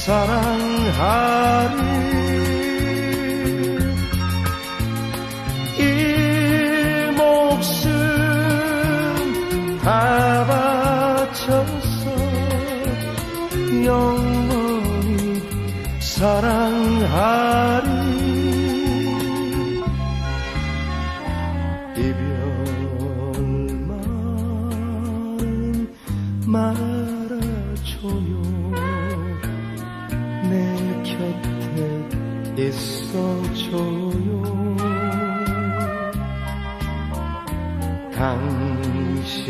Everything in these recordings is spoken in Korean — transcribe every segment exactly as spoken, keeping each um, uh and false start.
사랑하리. 이 목숨 다 바쳐서 영원히 사랑하리. 이별만 말아줘요. 내 곁에 있어줘요. 당신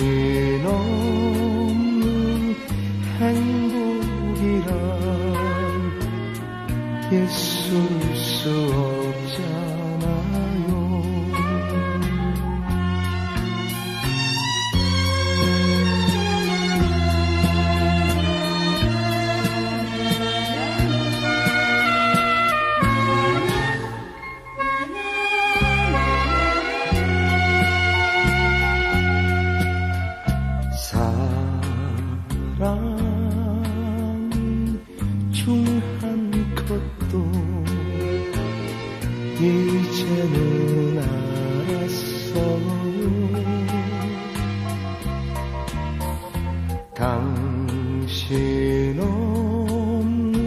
없는 행복이란 있을 수 없잖아요. 사랑이 중한 것도 이제는 알았어요. 당신 없는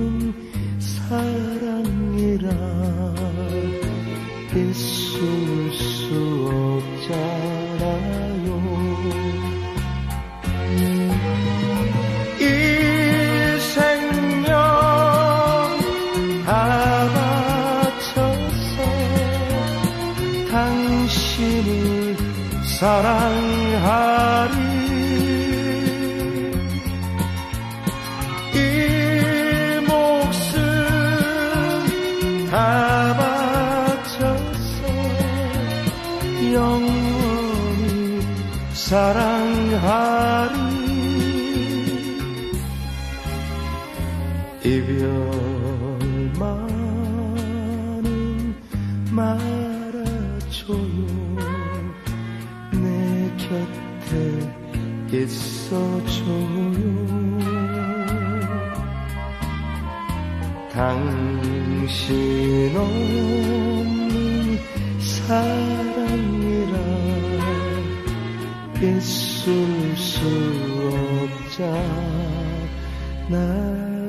사랑이라 있을 수 없잖아요. 이 생명 다 바쳐서 당신을 사랑하리. 이 목숨 다 바쳐서 영원히 사랑하리. 이별만은 말아줘요. 내 곁에 있어줘요. 당신 없는 사랑이라 있을 수 없잖아.